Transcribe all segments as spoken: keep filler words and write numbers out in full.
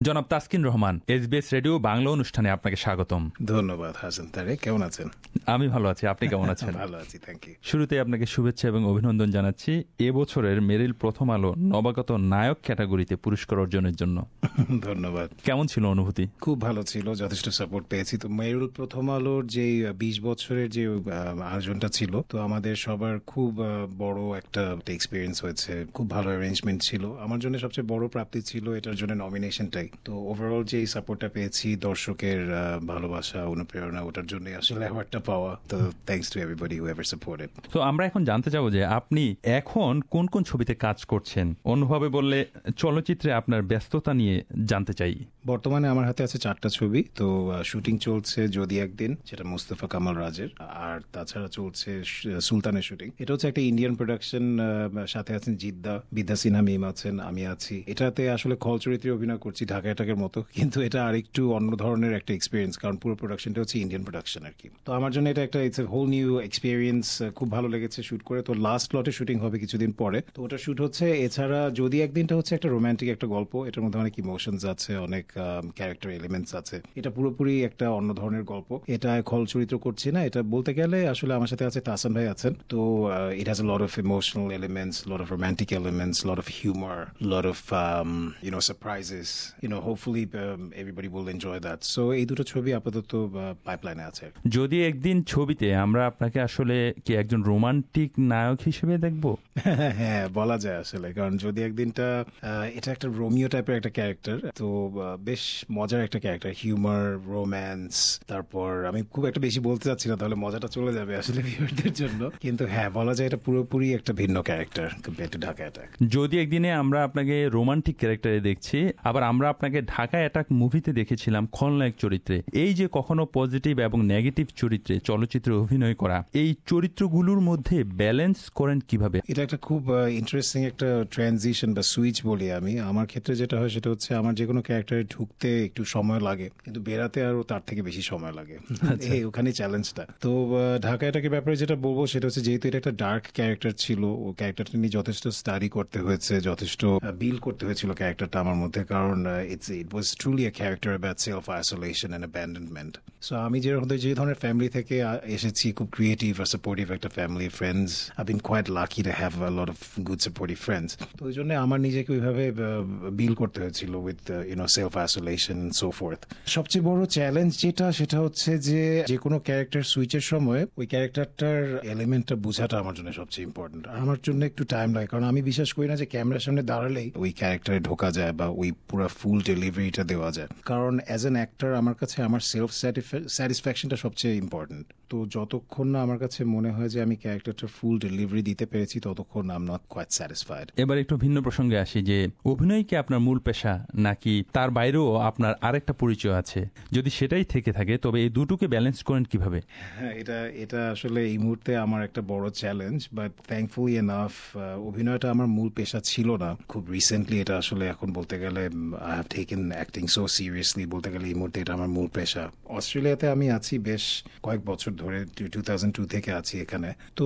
জনাব Taskin Rahman, SBS radio Bangla অনুষ্ঠানে আপনাকে স্বাগতম। ধন্যবাদ হাসান তারেক, কেমন আছেন? আমি ভালো আছি, আপনি কেমন আছেন? ভালো আছি, থ্যাংক ইউ। শুরুতে আপনাকে শুভেচ্ছা এবং অভিনন্দন জানাচ্ছি এবছরের মেরিল প্রথম আলো নবাগত নায়ক ক্যাটাগরিতে পুরস্কার অর্জনের জন্য। ধন্যবাদ। কেমন ছিল অনুভূতি? খুব ভালো ছিল, যথেষ্ট সাপোর্ট পেয়েছি। তো মেরিল প্রথম আলোর যে বিশ বছরের যে আয়োজনটা ছিল, তো আমাদের সবার খুব বড় একটা এক্সপিরিয়েন্স হয়েছে। খুব ভালো অ্যারেঞ্জমেন্ট ছিল। আমার জন্য সবচেয়ে বড় প্রাপ্তি ছিল এটার জন্য নমিনেশনটাই। তো ওভারঅল যে সাপোর্টটা পেয়েছি, দর্শকের ভালোবাসা, অনুপ্রেরণা, ওটার জন্য আসলে অ্যাওয়ার্ডটা পাওয়া। তো thanks to everybody who ever supported. তো আমরা এখন জানতে চাবো যে আপনি এখন কোন কোন ছবিতে কাজ করছেন, অন্যভাবে বললে চলচ্চিত্রে আপনার ব্যস্ততা নিয়ে জানতে চাই। বর্তমানে আমার হাতে আছে চারটা ছবি। তো শুটিং চলছে যদি একদিন, যেটা মুস্তফা কামাল রাজের, আর তাছাড়া চলছে সুলতানের শুটিং। এটা হচ্ছে একটা ইন্ডিয়ান প্রোডাকশন, সাথে আছেন জিদ্দা, বিদ্যা সিনহা মিম আছেন, আমি আছি। এটাতে আসলে খল চরিত্রে অভিনয় করছি ঢাকা এটাকের মতো, কিন্তু এটা আরেকটু অন্য ধরনের একটা এক্সপিরিয়েন্স, কারণ পুরো প্রোডাকশনটা হচ্ছে ইন্ডিয়ান প্রোডাকশন আর কি। তো আমার জন্য এটা একটা it's a whole new experience. খুব ভালো লেগেছে শুট করে। তো লাস্ট লটে শুটিং হবে কিছুদিন পরে, তো ওটা শুট হচ্ছে। এছাড়া যদি একদিনটা হচ্ছে একটা রোমান্টিক একটা গল্প, এটার মধ্যে অনেক ইমোশনস আছে, অনেক ক্যারেক্টার এলিমেন্টস আছে। এটা পুরোপুরি একটা অন্য ধরনের গল্প। এটা খল চরিত্র করছি না, এটা বলতে গেলে আসলে আমার সাথে আছে তাহসান ভাই আছেন। তো it has a lot of emotional elements, lot of romantic elements, lot of humour, lot of you know surprises, you know hopefully everybody will enjoy that. So এই দুটো ছবি আপাতত পাইপলাইনে আছে। যদি একদিন ছবিতে আমরা আপনাকে আসলে কি একজন রোমান্টিক নায়ক হিসেবে দেখব? হ্যাঁ, বলা যায় আসলে, কারণ যদি একদিনটা এটা একটা রোমিও টাইপের একটা ক্যারেক্টার। তো বেশ মজার একটা ক্যারেক্টার, হিউমার, রোম্যান্স। তারপর আমি খুব একটা বেশি বলতে চাচ্ছি না, তাহলে মজাটা চলে যাবে আসলে ভিউয়ারদের জন্য। কিন্তু হ্যাঁ, বলা যায় এটা পুরোপুরি একটা ভিন্ন character compare to Dhaka Attack. যদি একদিনে আমরা আপনাকে রোমান্টিক ক্যারেক্টারে দেখছি, আবার আমরা আপনাকে ঢাকা অ্যাটাক মুভিতে দেখেছিলাম খলনায়ক চরিত্রে, এই যে কখনো পজিটিভ এবং নেগেটিভ চরিত্রে চলচ্চিত্রে অভিনয় করা, এই চরিত্রগুলোর মধ্যে ব্যালেন্স করেন কিভাবে? এটা একটা খুব ইন্টারেস্টিং একটা ট্রানজিশন বা সুইচ বলি আমি। আমার ক্ষেত্রে যেটা হয় সেটা হচ্ছে আমার যে কোনো ক্যারেক্টারে ঢুকতে একটু সময় লাগে, কিন্তু বেরাতে আরো তার থেকে বেশি সময় লাগে। এই ওখানে চ্যালেঞ্জটা। তো ঢাকা এটাকের ব্যাপারে যেটা বলবো সেটা হচ্ছে, যেহেতু এটা একটা ডার্ক ক্যারেক্টার ছিল, ও ক্যারেক্টারটা নিয়ে যথেষ্ট স্টাডি করতে হয়েছে, যথেষ্ট বিল করতে হয়েছিল ক্যারেক্টারটা আমার মধ্যে, কারণ it's it was truly a character about self isolation and abandonment. So আমি যেরকম যে ধরনের ফ্যামিলি থেকে এসেছি, খুব ক্রিয়েটিভ আর সাপোর্টিভ একটা family, friends, I been quite lucky to have a lot of good supportive friends. তো ওই জন্য আমার নিজেকে ওইভাবে বিল করতে হয়েছিল with you know self isolation and so forth. সবচেয়ে বড় চ্যালেঞ্জ যেটা, সেটা হচ্ছে যে যে কোনো ক্যারেক্টার সুইচের সময় ওই ক্যারেক্টারটার এলিমেন্টটা বোঝাটা আমার জন্য সবচেয়ে ইম্পর্টেন্ট। আমার জন্য একটু টাইম লাগে, কারণ আমি বিশ্বাস করি না যে ক্যামেরার সামনে দাঁড়ালেই ওই ক্যারেক্টারে ঢোকা যায় বা ওই পুরো ফুল ডেলিভারিটা দেওয়া যায়। কারণ অ্যাজ অ্যান অ্যাক্টর আমার কাছে আমার সেলফ স্যাটিসফ্যাকশনটা সবচেয়ে ইম্পর্টেন্ট। তো যতক্ষণ না আমার কাছে মনে হয় যে আমি ক্যারেক্টারটা ফুল ডেলিভারি দিতে পেরেছি, ততক্ষণ I am not quite satisfied. এবার একটু ভিন্ন প্রসঙ্গে আসি, যে অভিনয় কি আপনার মূল পেশা, নাকি তার বাইরেও আপনার আরেকটা পরিচয় আছে? যদি সেটাই থেকে থাকে, তবে এই দুটোকে ব্যালেন্স করেন কিভাবে? হ্যাঁ, এটা এটা আসলে এই মুহূর্তে আমার একটা বড় চ্যালেঞ্জ, বাট থ্যাঙ্কফুলি এনাফ অভিনয়টা আমার মূল পেশা ছিল না। খুব রিসেন্টলি এটা আসলে এখন বলতে গেলে I have taken acting so seriously. বলতে গেলে এই মুহূর্তে এটা আমার মূল পেশা। অস্ট্রেলিয়াতে আমি আছি বেশ কয়েক বছর ধরে, টু থাউজেন্ড টু থেকে আছি এখানে। তো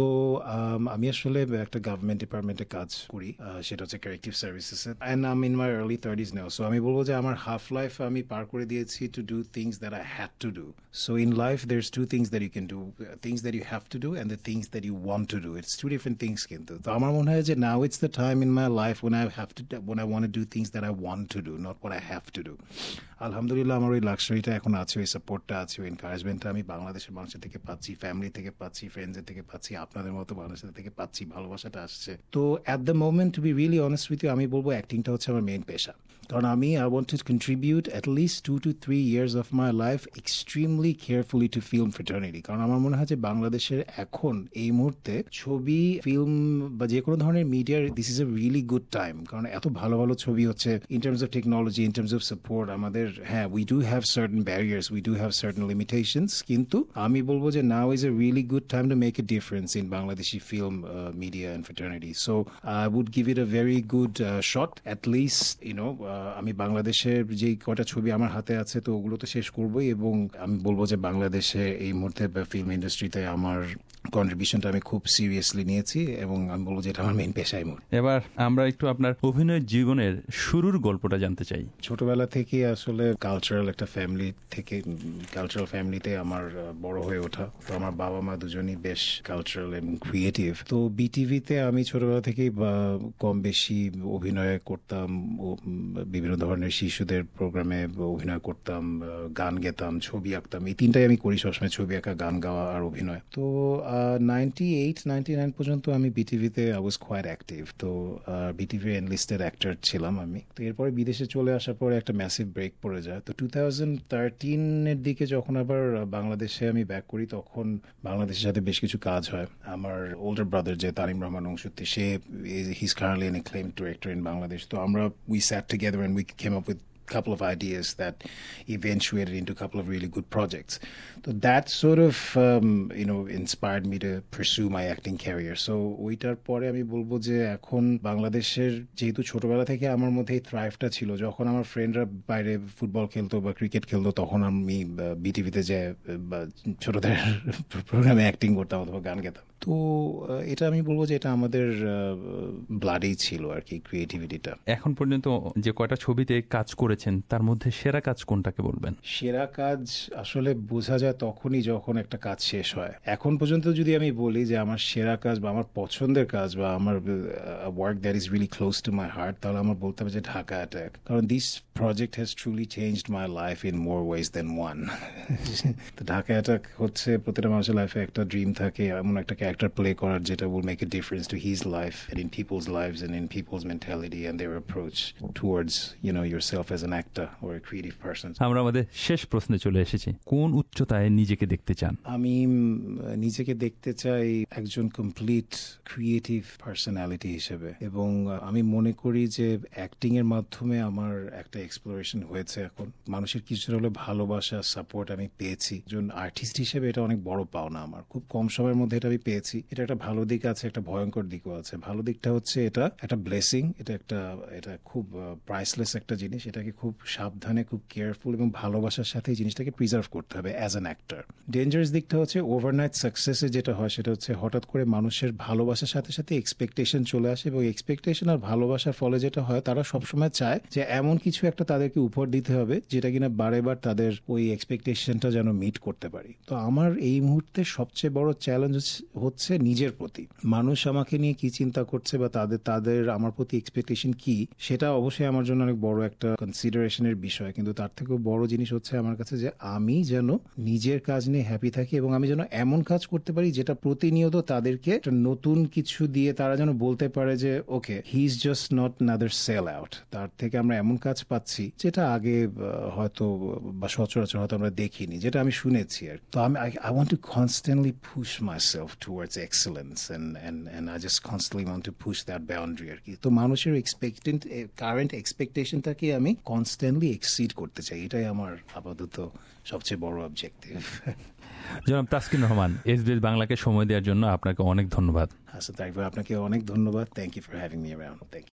আমি আসলে একটা গভর্নমেন্ট ডিপার্টমেন্টে কাজ করি, সেটা হচ্ছে corrective services, and I am in my early thirties now. So আমি বলবো যে আমার হাফ লাইফ আমি পার করে দিয়েছি to do things that I had to do. So in life there is two things that you can do, things that you have to do and the things that you want to do. It's two different things. কিন্তু তো আমার মনে হয় যে now it's the time in my life when I have to when I want to do things that I want to do, not what I have to do. আলহামদুলিল্লাহ আমার ওই লাক্সারিটা এখন আছে, ওই সাপোর্টটা আছে, ওই এনকারেজমেন্টটা আমি বাংলাদেশের মানুষের থেকে পাচ্ছি, ফ্যামিলি থেকে পাচ্ছি, ফ্রেন্ডসের থেকে পাচ্ছি, আপনাদের মতো মানুষের থেকে পাচ্ছি, ভালোবাসাটা আসছে। তো at the moment, to be really honest with you, আমি বলবো অ্যাক্টিংটা হচ্ছে আমার মেইন পেশা। কারণ আমি I want to contribute at least two to three years of my life extremely carefully to film fraternity. কারণ আমার মনে হয় যে বাংলাদেশের এখন এই মুহূর্তে ছবি, ফিল্ম বা যে কোনো ধরনের মিডিয়ার this is a really good time. কারণ এত ভালো ভালো ছবি হচ্ছে in terms of technology, in terms of support. আমাদের হ্যাঁ, we do have certain barriers, we do have certain limitations, কিন্তু আমি বলবো যে now is a really good time to make a difference in Bangladeshi film media and fraternity. So I would give it a very good shot, at least you know আমি বাংলাদেশের যে কটা ছবি আমার হাতে আছে তো ওগুলো তো শেষ করবোই, এবং আমি বলবো যে বাংলাদেশে এই মুহূর্তে ফিল্ম ইন্ডাস্ট্রিতে আমার কন্ট্রিবিউশনটা আমি খুব সিরিয়াসলি নিয়েছি, এবং আমি বলবো যে এটা আমার মেইন পেশাই মুহূর্তে। এবার আমরা একটু আপনার অভিনয় জীবনের শুরুর গল্পটা জানতে চাই। ছোটবেলা থেকে আসলে কালচারাল একটা ফ্যামিলি থেকে কালচারাল ফ্যামিলিতে আমার বড় হয়ে ওঠা। তো আমার বাবা মা দুজনই বেশ কালচারাল এবং ক্রিয়েটিভ। তো বিটিভিতে আমি ছোটবেলা থেকেই কম বেশি অভিনয় করতাম, বিভিন্ন ধরনের শিশুদের প্রোগ্রামে অভিনয় করতাম, গান গেতাম, ছবি আঁকতাম। এই তিনটাই আমি করি সবসময়, ছবি আঁকা, গান গাওয়া আর অভিনয়। তো নাইনটি এইট নাইনটি নাইন পর্যন্ত আমি বিটিভিতে আই ওয়াজ কোয়াইট অ্যাক্টিভ। তো বিটিভি এনলিস্টেড অ্যাক্টর ছিলাম আমি। তো এরপরে বিদেশে চলে আসার পরে একটা ম্যাসিভ ব্রেক পড়ে যায়। তো টু থাউজেন্ড থার্টিনের দিকে যখন আবার বাংলাদেশে আমি ব্যাক করি, তখন বাংলাদেশের সাথে বেশ কিছু কাজ হয়। আমার ওল্ডার ব্রাদার যে তানিম রহমান অংশুতি, সে he is currently an acclaimed director in Bangladesh. তো আমরা we sat together and we came up with couple of ideas that eventuated into a couple of really good projects. So that sort of um, you know inspired me to pursue my acting career. So ওইটার পরে আমি বলবো যে এখন বাংলাদেশের যেহেতু ছোটবেলা থেকে আমার মধ্যে এই থ্রাইভটা ছিল, যখন আমার ফ্রেন্ডরা বাইরে ফুটবল খেলতো বা ক্রিকেট খেলতো, তখন আমি বিটিভিতে যে ছোটদের প্রোগ্রামে অ্যাক্টিং করতাম অথবা গান গেতাম। তো এটা আমি বলবো যে এটা আমাদের ব্লাডেই ছিল আর কি, ক্রিয়েটিভিটিটা। এখন পর্যন্ত যে কয়টা ছবিতে কাজ করেছেন তার মধ্যে সেরা কাজ কোনটাকে বলবেন? সেরা কাজ আসলে বোঝা যায় তখনই যখন একটা কাজ শেষ হয়। এখন পর্যন্ত যদি আমি বলি যে আমার সেরা কাজ বা আমার পছন্দের কাজ বা আমার work that is really close to my heart, তাহলে আমার বলতে হবে যে ঢাকা অ্যাটাক। কারণ this project has truly changed my life in more ways than one. তো ঢাকা অ্যাটাক হচ্ছে প্রতিটা মানুষের লাইফে একটা ড্রিম থাকে এমন একটা ক্যারেক্টার প্লে করার যেটা will make a difference to his life and in people's lives and in people's mentality and their approach towards you know yourself as an actor or a creative person. আমরা আমাদের শেষ প্রশ্নে চলে এসেছি। কোন উচ্চতায় নিজেকে দেখতে চান? আমি নিজেকে দেখতে চাই একজন কমপ্লিট ক্রিয়েটিভ পার্সোনালিটি হিসেবে, এবং আমি মনে করি যে অ্যাক্টিং এর মাধ্যমে আমার একটা এক্সপ্লোরেশন হয়েছে। এখন মানুষের কিছুটা হলে ভালোবাসা, সাপোর্ট আমি পেয়েছি। একজন আর্টিস্ট হিসেবে এটা অনেক বড় পাওনা আমার। খুব কম সময়ের মধ্যে এটা আমি পেয়েছি। এটা একটা ভালো দিক আছে, একটা ভয়ঙ্কর দিকও আছে। ভালো দিকটা হচ্ছে এটা একটা ব্লেসিং, এটা একটা এটা খুব প্রাইসলেস একটা জিনিস। এটাকে খুব সাবধানে, খুব কেয়ারফুল এবং ভালোবাসার সাথে এই জিনিসটাকে প্রিজার্ভ করতে হবে অ্যাজ অ্যান অ্যাক্টর। ডেঞ্জারাস দিকটা হচ্ছে ওভারনাইট সাকসেসে যেটা হয় সেটা হচ্ছে হঠাৎ করে মানুষের ভালোবাসার সাথে সাথে এক্সপেকটেশন চলে আসে, এবং এক্সপেকটেশন আর ভালোবাসার ফলে যেটা হয়, তারা সবসময় চায় যে এমন কিছু একটা তাদেরকে উপহার দিতে হবে যেটা কিনা বারে বার তাদের ওই এক্সপেকটেশনটা যেন মিট করতে পারি। তো আমার এই মুহূর্তে সবচেয়ে বড় চ্যালেঞ্জ হচ্ছে নিজের প্রতি। মানুষ আমাকে নিয়ে কি চিন্তা করছে বা তাদের তাদের আমার প্রতি এক্সপেকটেশন কি, সেটা অবশ্যই আমার জন্য অনেক বড় একটা কনসিডারেশনের বিষয়। কিন্তু তার থেকেও বড় জিনিস হচ্ছে আমার কাছে যে আমি যেন নিজের কাজ নিয়ে হ্যাপি থাকি, এবং আমি যেন এমন কাজ করতে পারি যেটা প্রতিনিয়ত তাদেরকে একটা নতুন কিছু দিয়ে তারা যেন বলতে পারে যে okay, he is just not another sell out. তার থেকে আমরা এমন কাজ পাচ্ছি যেটা আগে হয়তো বা সচরাচর হয়তো আমরা দেখিনি, যেটা আমি শুনেছি। আর তো আমি I want to constantly push myself towards excellence and and and I just constantly want to push that boundary আর কি। তো মানুষের এক্সপেক্টেন্ট কারেন্ট এক্সপেকটেশনটাকে আমি কনস্ট্যান্টলি এক্সিড করতে চাই। এটাই আমার আপাতত সবচেয়ে বড় অবজেক্টিভ। জনাব তাসকিন রহমান, এসবিএস বাংলাকে সময় দেওয়ার জন্য আপনাকে অনেক ধন্যবাদ। আচ্ছা, তাই আপনাকে অনেক ধন্যবাদ। Thank you for having me around. Thank you.